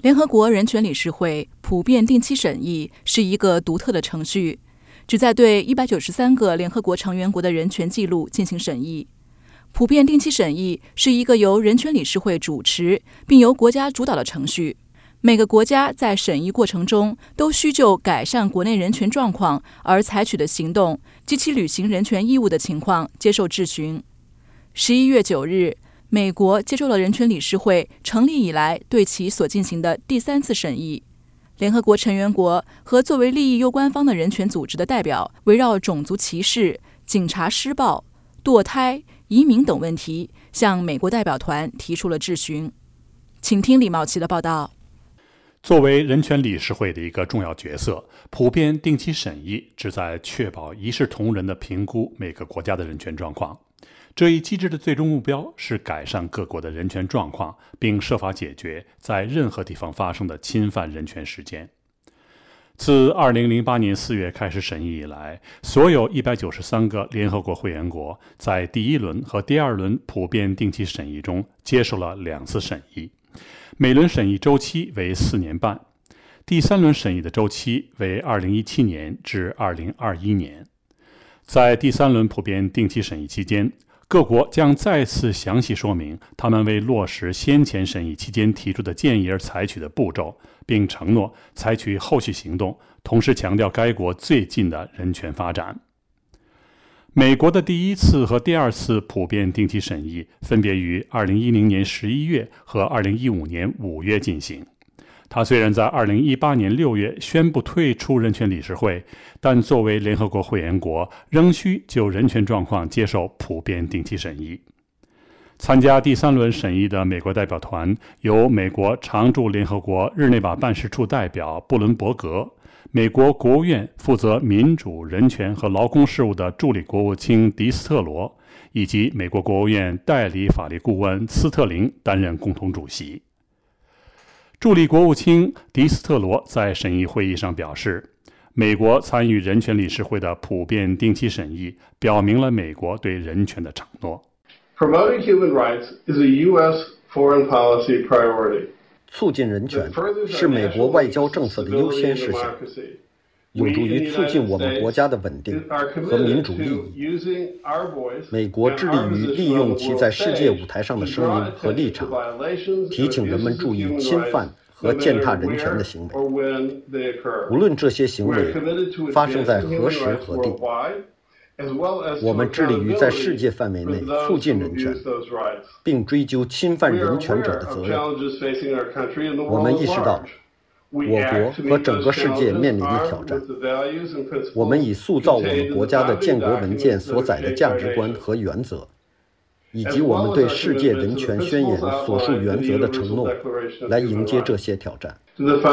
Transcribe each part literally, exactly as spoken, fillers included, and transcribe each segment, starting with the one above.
联合国人权理事会普遍定期审议是一个独特的程序，旨在对一百九十三个联合国成员国的人权记录进行审议。普遍定期审议是一个由人权理事会主持并由国家主导的程序。每个国家在审议过程中都需就改善国内人权状况而采取的行动及其履行人权义务的情况接受质询。十一月九日，美国接受了人权理事会成立以来对其所进行的第三次审议。联合国成员国和作为利益攸关方的人权组织的代表围绕种族歧视、警察施暴、堕胎、移民等问题向美国代表团提出了质询。请听李茂琪的报道。 作为人权理事会的一个重要角色，普遍定期审议旨在确保一视同仁地评估每个国家的人权状况。这一机制的最终目标是改善各国的人权状况，并设法解决在任何地方发生的侵犯人权事件。自二零零八年四月开始审议以来，所有一百九十三个联合国会员国在第一轮和第二轮普遍定期审议中接受了两次审议，每轮审议周期为四年半，第三轮审议的周期为二零一七年至二零二一年。在第三轮普遍定期审议期间，各国将再次详细说明他们为落实先前审议期间提出的建议而采取的步骤，并承诺采取后续行动，同时强调该国最近的人权发展。美国的第一次和第二次普遍定期审议分别于二零一零年十一月和二零一五年五月进行。他虽然在二零一八年六月宣布退出人权理事会，但作为联合国会员国，仍需就人权状况接受普遍定期审议。参加第三轮审议的美国代表团由美国常驻联合国日内瓦办事处代表布伦伯格、美国国务院负责民主、人权和劳工事务的助理国务卿迪斯特罗，以及美国国务院代理法律顾问斯特林担任共同主席。助理国务卿迪斯特罗在审议会议上表示，美国参与人权理事会的普遍定期审议，表明了美国对人权的承诺。 Promoting human rights is a U S foreign policy priority. 促进人权是美国外交政策的优先事项，有助于促进我们国家的稳定和民主利益。美国致力于利用其在世界舞台上的声音和立场，提醒人们注意侵犯和践踏人权的行为，无论这些行为发生在何时何地。我们致力于在世界范围内促进人权，并追究侵犯人权者的责任。我们意识到我国和整个世界面临的挑战，我们以塑造我们国家的建国文件所载的价值观和原则，以及我们对世界人权宣言所述原则的承诺，来迎接这些挑战。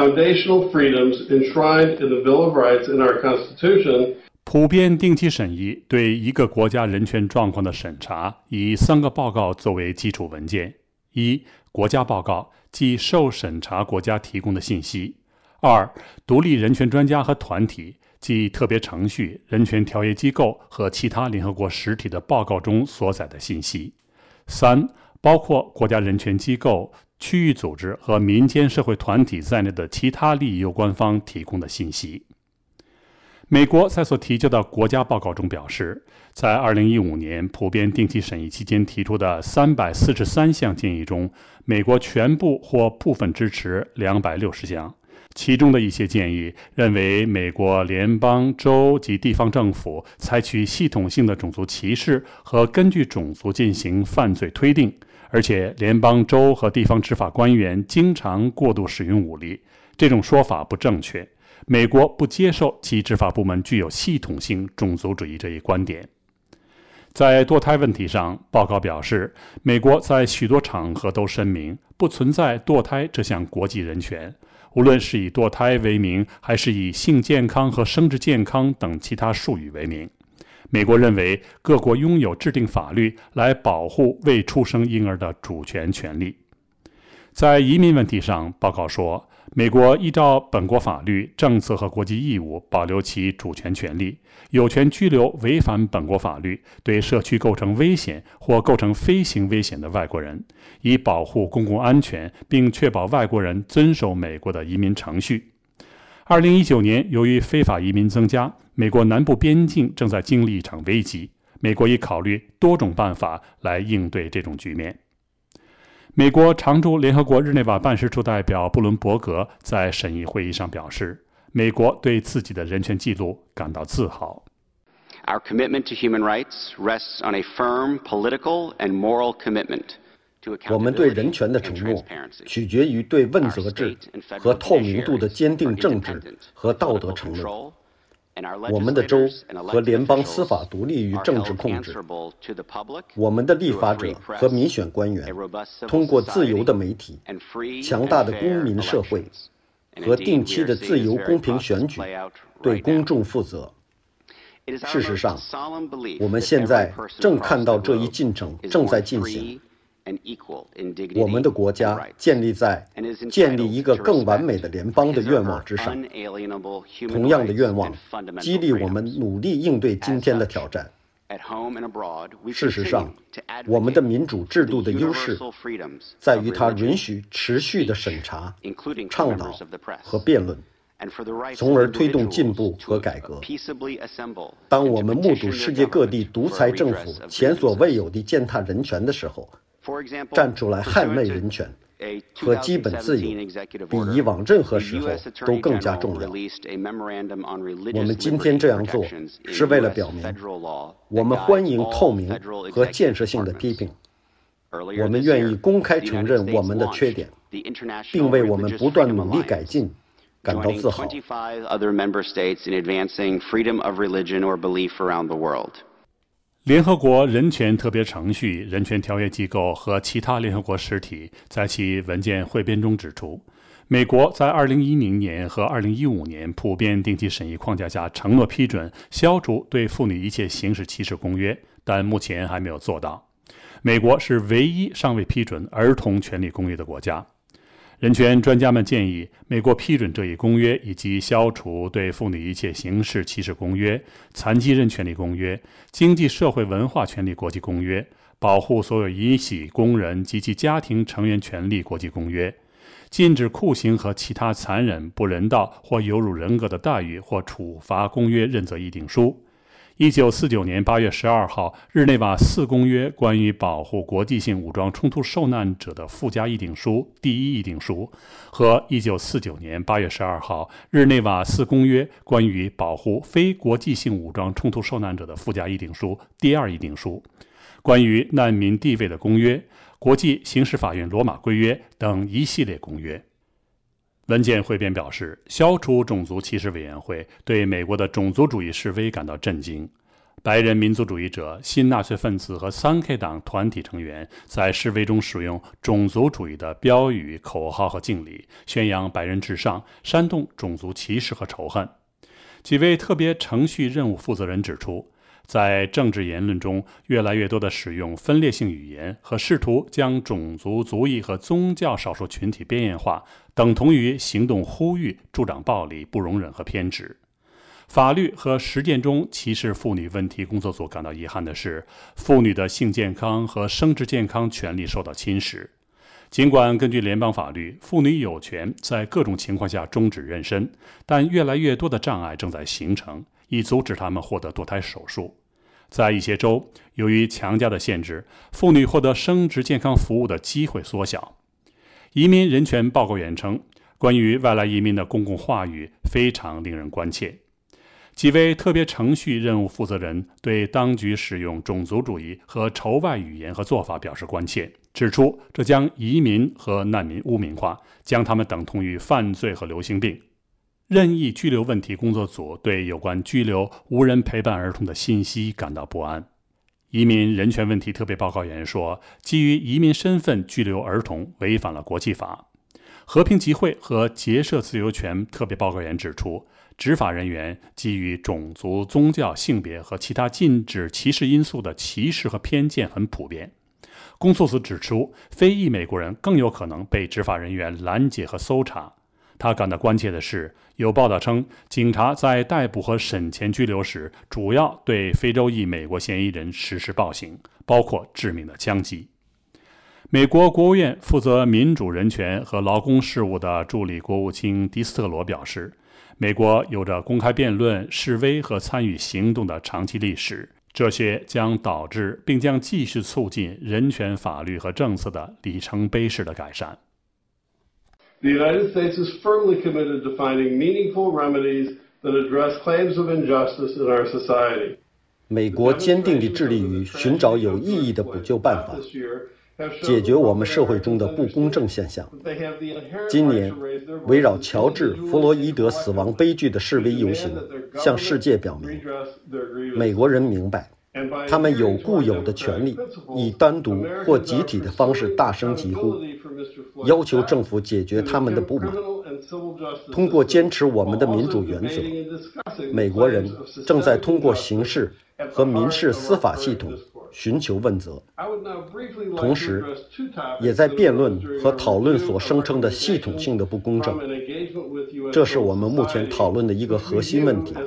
普遍定期审议对一个国家人权状况的审查，以三个报告作为基础文件：一、国家报告，即受审查国家提供的信息；二、独立人权专家和团体，即特别程序、人权调解机构和其他联合国实体的报告中所载的信息；三、包括国家人权机构、区域组织和民间社会团体在内的其他利益攸关方提供的信息。美国在所提交的国家报告中表示，在二零一五年普遍定期审议期间提出的三百四十三项建议中，美国全部或部分支持两百六十项。其中的一些建议认为，美国联邦、州及地方政府采取系统性的种族歧视和根据种族进行犯罪推定，而且联邦、州和地方执法官员经常过度使用武力。这种说法不正确。美国不接受其执法部门具有系统性种族主义这一观点。在堕胎问题上，报告表示，美国在许多场合都声明不存在堕胎这项国际人权，无论是以堕胎为名，还是以性健康和生殖健康等其他术语为名。美国认为各国拥有制定法律来保护未出生婴儿的主权权利。 在移民问题上，报告说，美国依照本国法律、政策和国际义务保留其主权权利，有权拘留违反本国法律、对社区构成危险或构成飞行危险的外国人，以保护公共安全，并确保外国人遵守美国的移民程序。二零一九年，由于非法移民增加，美国南部边境正在经历一场危机。美国已考虑多种办法来应对这种局面。美国常驻联合国日内瓦办事处代表布伦伯格在审议会议上表示，美国对自己的人权记录感到自豪。 Our commitment to human rights rests on a firm political and moral commitment to accountability. 我们对人权的承诺取决于对问责制和透明度的坚定政治和道德承诺。我们的州和联邦司法独立于政治控制。我们的立法者和民选官员通过自由的媒体、强大的公民社会和定期的自由公平选举对公众负责。事实上，我们现在正看到这一进程正在进行。我们的国家建立在建立一个更完美的联邦的愿望之上。同样的愿望激励我们努力应对今天的挑战。事实上，我们的民主制度的优势在于它允许持续的审查、倡导和辩论，从而推动进步和改革。当我们目睹世界各地独裁政府前所未有地践踏人权的时候，站出来捍卫人权和基本自由，比以往任何时候都更加重要。我们今天这样做，是为了表明，我们欢迎透明和建设性的批评，我们愿意公开承认我们的缺点，并为我们不断努力改进感到自豪。 联合国人权特别程序、人权条约机构和其他联合国实体在其文件汇编中指出，美国在二零一零年和二零一五年普遍定期审议框架下承诺批准消除对妇女一切形式歧视公约，但目前还没有做到。美国是唯一尚未批准儿童权利公约的国家。人权专家们建议美国批准这一公约，以及消除对妇女一切形式歧视公约、残疾人权利公约、经济社会文化权利国际公约、保护所有遗弃工人及其家庭成员权利国际公约、禁止酷刑和其他残忍、不人道或有辱人格的待遇或处罚公约认责议定书、一九四九年八月十二号日内瓦四公约关于保护国际性武装冲突受难者的附加议定书第一议定书和一九四九年八月十二号日内瓦四公约关于保护非国际性武装冲突受难者的附加议定书第二议定书、关于难民地位的公约、国际刑事法院罗马规约等一系列公约。文件汇编表示，消除种族歧视委员会对美国的种族主义示威感到震惊。白人民族主义者、新纳粹分子和三 K 党团体成员在示威中使用种族主义的标语、口号和敬礼，宣扬白人至上，煽动种族歧视和仇恨。几位特别程序任务负责人指出，在政治言论中越来越多地使用分裂性语言和试图将种族、族裔和宗教少数群体边缘化，等同于行动呼吁助长暴力、不容忍和偏执。法律和实践中歧视妇女问题工作组感到遗憾的是，妇女的性健康和生殖健康权利受到侵蚀。尽管根据联邦法律，妇女有权在各种情况下终止妊娠，但越来越多的障碍正在形成，以阻止她们获得堕胎手术。在一些州，由于强加的限制，妇女获得生殖健康服务的机会缩小。移民人权报告员称，关于外来移民的公共话语非常令人关切。几位特别程序任务负责人对当局使用种族主义和仇外语言和做法表示关切，指出这将移民和难民污名化，将他们等同于犯罪和流行病。任意拘留问题工作组对有关拘留无人陪伴儿童的信息感到不安。移民人权问题特别报告员说，基于移民身份拘留儿童违反了国际法。和平集会和结社自由权特别报告员指出，执法人员基于种族、宗教、性别和其他禁止歧视因素的歧视和偏见很普遍。 公诉时指出，非裔美国人更有可能被执法人员拦截和搜查。他感到关切的是，有报道称，警察在逮捕和审前拘留时，主要对非洲裔美国嫌疑人实施暴行，包括致命的枪击。美国国务院负责民主人权和劳工事务的助理国务卿迪斯特罗表示，美国有着公开辩论、示威和参与行动的长期历史，这些将导致并将继续促进人权法律和政策的里程碑式的改善。 The United States is firmly committed to finding meaningful remedies that address claims of injustice in our society. 美国坚定地致力于寻找有意义的补救办法，解决我们社会中的不公正现象。今年，围绕乔治·弗洛伊德死亡悲剧的示威游行，向世界表明，美国人明白，他们有固有的权利，以单独或集体的方式大声疾呼，要求政府解决他们的不满。通过坚持我们的民主原则，美国人正在通过刑事和民事司法系统寻求问责，同时也在辩论和讨论所声称的系统性的不公正。这是我们目前讨论的一个核心问题。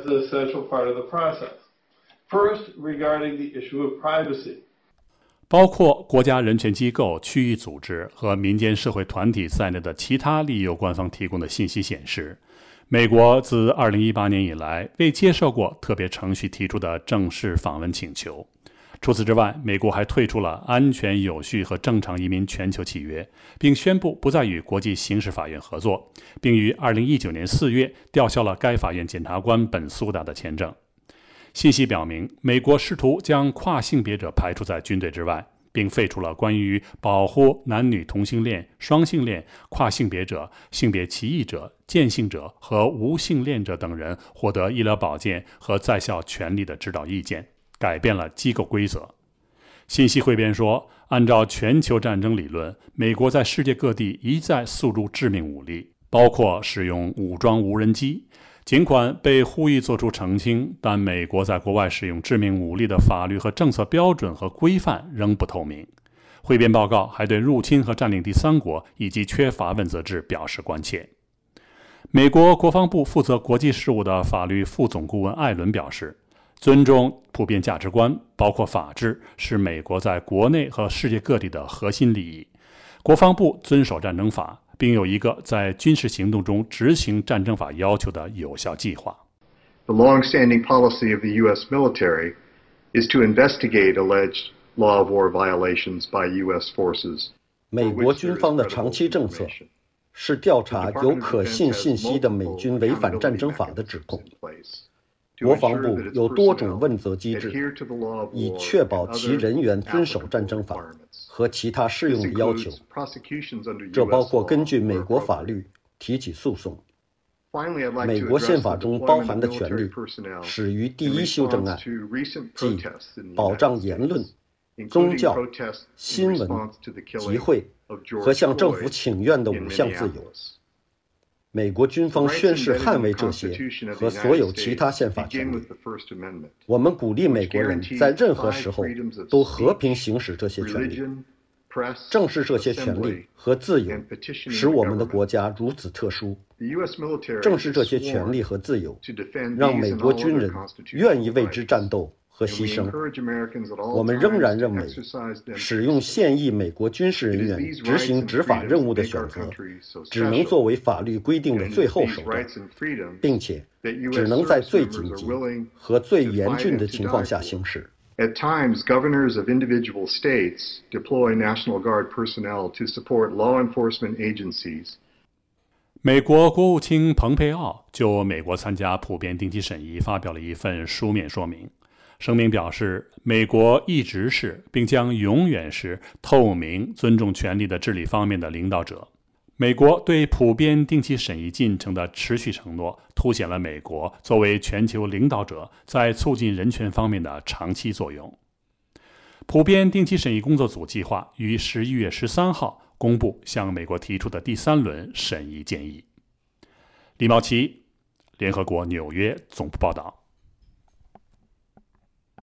First, regarding the issue of privacy. 包括国家人权机构、区域组织和民间社会团体在内的其他利益官方提供的信息显示，美国自二零一八年以来未接受过特别程序提出的正式访问请求。除此之外，美国还退出了安全、有序和正常移民全球契约，并宣布不再与国际刑事法院合作，并于二零一九年四月吊销了该法院检察官本苏达的签证。信息表明，美国试图将跨性别者排除在军队之外，并废除了关于保护男女同性恋、双性恋、跨性别者、性别歧义者、间性者和无性恋者等人获得医疗保健和在校权利的指导意见，改变了机构规则。信息汇编说，按照全球战争理论，美国在世界各地一再诉诸致命武力，包括使用武装无人机。尽管被呼吁做出澄清，但美国在国外使用致命武力的法律和政策标准和规范仍不透明。汇编报告还对入侵和占领第三国以及缺乏问责制表示关切。美国国防部负责国际事务的法律副总顾问艾伦表示，尊重普遍价值观，包括法治，是美国在国内和世界各地的核心利益。国防部遵守战争法，并有一个在军事行动中执行战争法要求的有效计划。 The long-standing policy of the U S military is to investigate alleged law of war violations by U S forces. 美国军方的长期政策是调查有可信信息的美军违反战争法的指控。国防部有多种问责机制，以确保其人员遵守战争法和其他适用的要求。这包括根据美国法律提起诉讼。美国宪法中包含的权利始于第一修正案，即保障言论、宗教、新闻、集会和向政府请愿的五项自由。美国军方宣誓捍卫这些和所有其他宪法权利。我们鼓励美国人在任何时候都和平行使这些权利。正是这些权利和自由使我们的国家如此特殊。正是这些权利和自由让美国军人愿意为之战斗和牺牲。我们仍然认为，使用现役美国军事人员执行执法任务的选择，只能作为法律规定的最后手段，并且只能在最紧急和最严峻的情况下行使。 At times, governors of individual states deploy National Guard personnel to support law enforcement agencies. 美国国务卿蓬佩奥就美国参加普遍定期审议发表了一份书面说明。声明表示，美国一直是并将永远是透明、尊重权利的治理方面的领导者。美国对普遍定期审议进程的持续承诺，凸显了美国作为全球领导者在促进人权方面的长期作用。普遍定期审议工作组计划于十一月十三号公布向美国提出的第三轮审议建议。李茂奇，联合国纽约总部报道。